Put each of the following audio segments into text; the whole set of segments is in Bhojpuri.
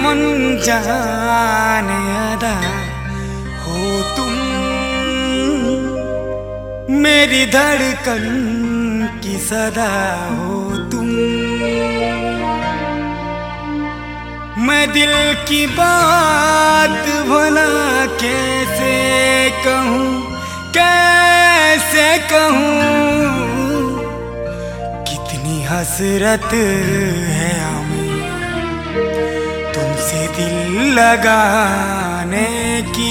मन जाने अदा हो तुम, मेरी धड़कन की सदा हो तुम। मैं दिल की बात भला कैसे कहूँ, कैसे कहूँ, कितनी हसरत है हमें तुमसे दिल लगाने की।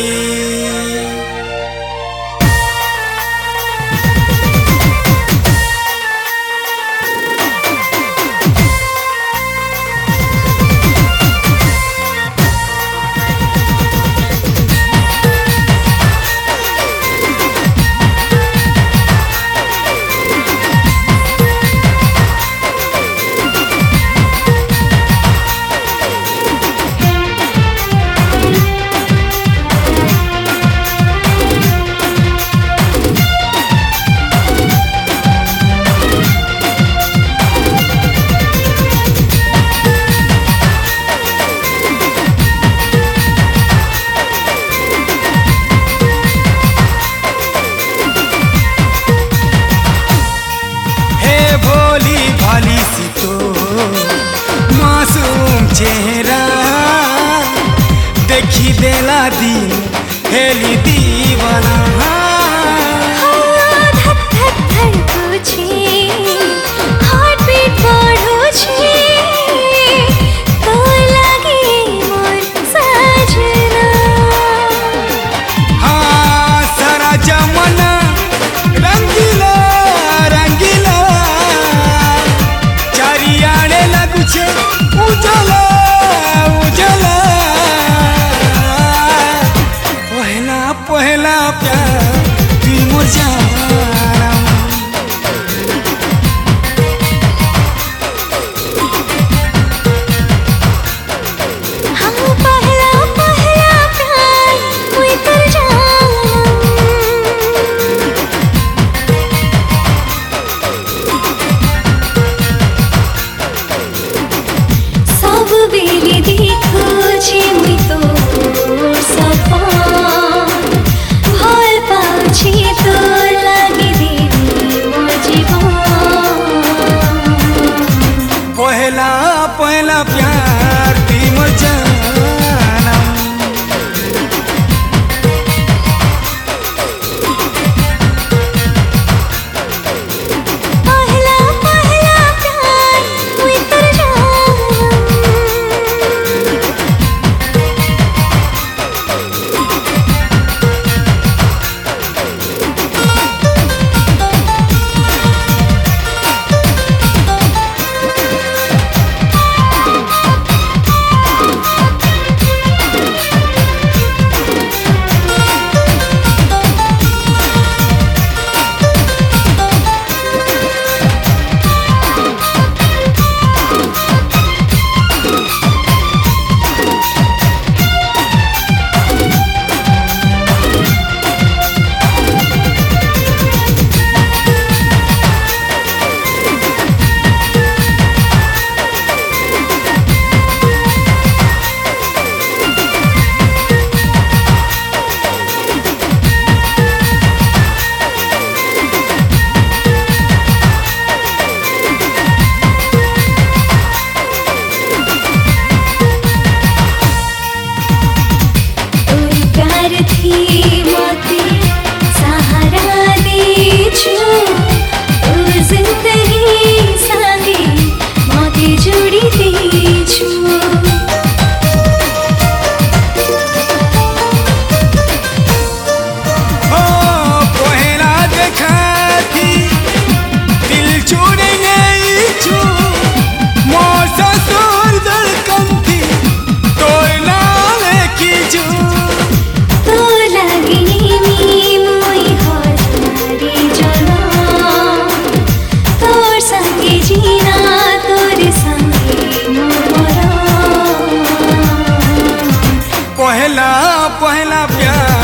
मासूम चेहरा देखी देला दिन हेली दीवाना। धक धक धड़को छे, हार्ट बीट बढ़ो छे, तो लागे मोर सजना। हाँ सारा जमाना रंगीला रंगीला, चारियाड़े लगू छे उजला उजला। पहला पहला प्यार तू मोर जाना। हाँ पहला पहला प्यार कोई कर जाना। सब बेले देखो छे मुई तो सफा, भल पाछे तो लागे देवी मोर जीवन। पहला पहला प्यार तू मोर जाना। पहला पहला प्यार कोई कर जाना। पहला पहला प्यार